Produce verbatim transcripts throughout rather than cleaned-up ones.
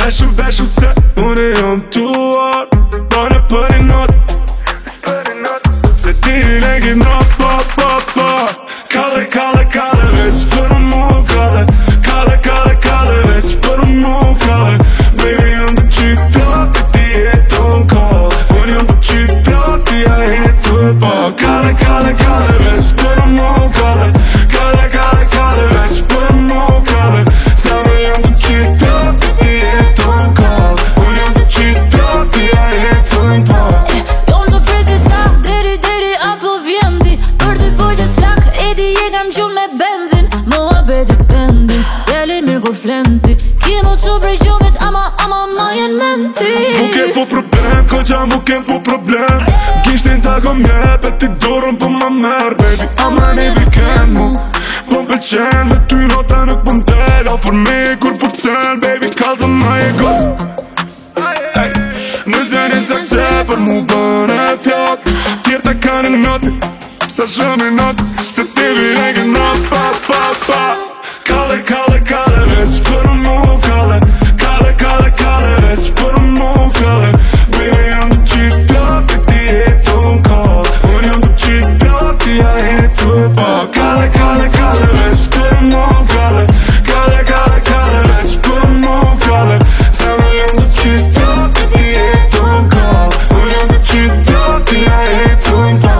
Beshu, beshu se unë jam tuar, bane për i not Se ti legi në pa, pa, pa Kale, kale, kale, veç për mu kale Kale, kale, kale, veç për mu kale Baby, jam të qitë plak, ti jeton kall Unë jam të qitë plak, ti a jetu e pa Kale, kale, kale, veç për mu kale Kale, kale, kale, veç për mu kale Sa me jam të qitë plak, ti jeton kall Unë jam të qitë plak, ti a jetu e pa Jom të priti sa, deri, deri, apo vjendi Për dy bojgjës flak, edi je kam gjull me benzin Mua beti pendi, jeli mirë kur flenti Kino që brej gjumit, ama, ama ma jen menti Muke po problem, koqa muke po problem Gishtin ta kom jep, e ti dorën po ma merë Baby, ama një weekend mu Po m'pëlqen, me ty nota nuk po m'tel Ofër me kur po t'cen, baby, kalza ma e go Nëse një sakse për mu bën e fjak Tjerë ta ka një noti, sa shumë i noti Se ti virege në pa, pa, pa Kale, kale, kale, veç për mu kale Kale, kale, kale, veç për mu kale Baby, jam të qitë plak, ti jeton kall Unë jam të qitë plak, ti a jetu e pa Kale, kale, kale, veç për mu kale Kale, kale, kale, veç për mu kale Sa me jam të qitë plak, ti jeton kall Unë jam të qitë plak, ti a jetu e pa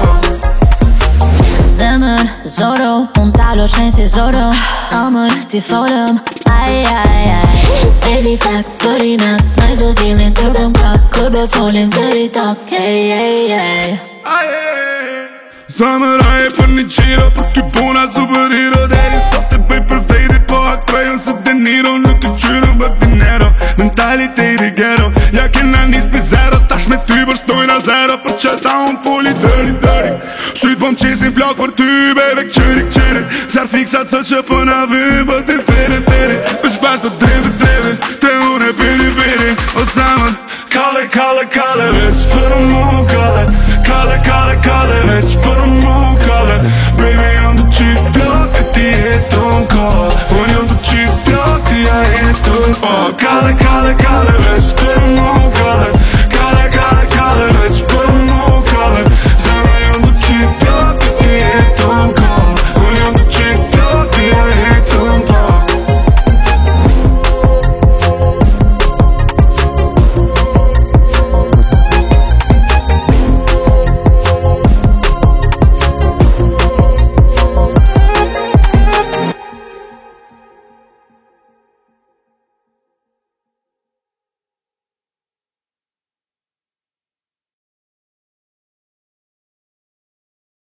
Zemër, zoro, unë talo qenë si zoro Amër, ti folëm, aj, aj, aj Ezi flak, për i nat, nëj zotilin të bëm ka Kur do folim për i top, ej, ej, ej Zamëra e për një qiro, për ty puna superhero Deri sot e bëj për vejdi, po atrajon se De Niro Nuk të qyru për dinero, mentaliteti ghetto Ja kena nis për zero, stash me ty bështojna zero Për që ta unë foli dëri, dëri Syt po m'qesin flok për ty, bebe këqyri, këqyri Zar fiksat sot që po na vy, po ti feri, feri Për shpash të dreve, dreve, te unë e piri, piri O zamën, kale, kale, kale, veç për mu kale Kale, kale, kale, veç për mu kale Baby, jam të qitë plak, e ti jeton kall Unë jam të qitë plak, ti a jetu e pa Kale, kale, kale, veç për mu